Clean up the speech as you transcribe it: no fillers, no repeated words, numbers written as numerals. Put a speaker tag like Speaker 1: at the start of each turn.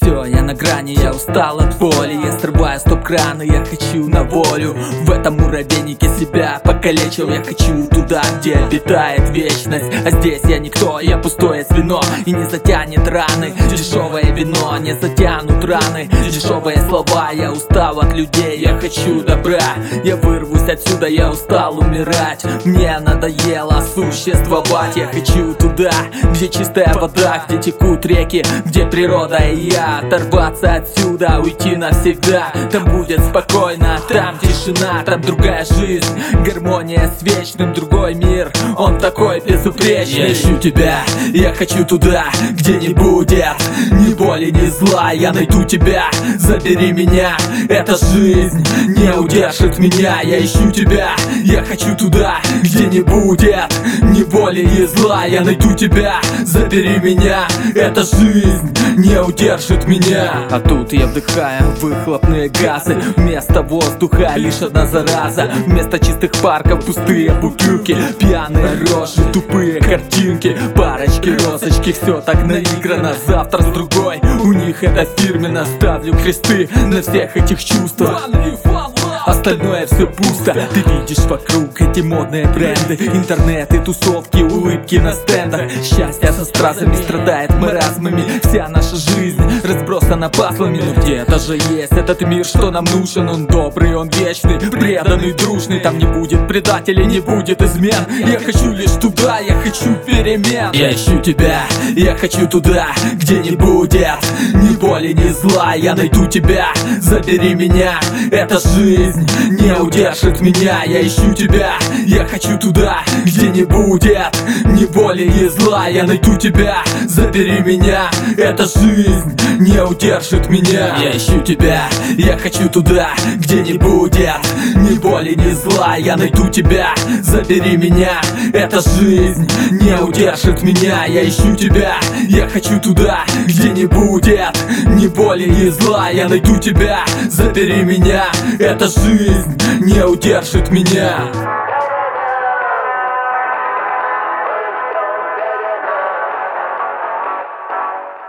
Speaker 1: Все, я на грани, я устал от боли. Я срываю стоп-краны, я хочу на волю. В этом муравейнике себя покалечил. Я хочу туда, где обитает вечность. А здесь я никто, я пустое звено. И не затянет раны дешевое вино, не затянут раны дешевые слова. Я устал от людей, я хочу добра. Я вырвусь отсюда, я устал умирать. Мне надоело существовать. Я хочу туда, где чистая вода, где текут реки, где природа и я. Оторваться отсюда, уйти навсегда. Там будет спокойно, там тишина, там другая жизнь, гармония с вечным, другой мир. Он такой безупречный. Я ищу тебя, я хочу туда, где не будет ни боли, ни зла. Я найду тебя, забери меня. Эта жизнь не удержит меня. Я ищу тебя, я хочу туда, где не будет ни боли, ни зла. Я найду тебя, забери меня. Эта жизнь не удержит меня. А тут я вдыхаю выхлопные газы. Вместо воздуха лишь одна зараза. Вместо чистых парков пустые бутылки, пьяные рожи, тупые картинки, парочки, розочки. Все так наиграно, завтра с другой. У них это фирменно. Ставлю кресты на всех этих чувствах. Остальное все пусто. Ты видишь вокруг эти модные бренды, интернет и тусовки, улыбки на стендах. Счастье со стразами страдает маразмами. Вся наша жизнь разбросана паслами. Но где-то же есть этот мир, что нам нужен. Он добрый, он вечный, преданный, дружный. Там не будет предателей, не будет измен. Я хочу лишь туда, я хочу перемен. Я ищу тебя, я хочу туда, где не будет ни боли, ни зла. Я найду тебя, забери меня. Эта жизнь не удержит меня. Я ищу тебя, я хочу туда, где не будет ни боли, ни зла. Я найду тебя, забери меня. Эта жизнь не удержит меня. Я ищу тебя, я хочу туда, где не будет ни боли, ни зла. Я найду тебя, забери меня. Эта жизнь не удержит меня. Я ищу тебя, я хочу туда, где не будет ни боли, ни зла. Я найду тебя, забери меня. Эта жизнь не удержит меня.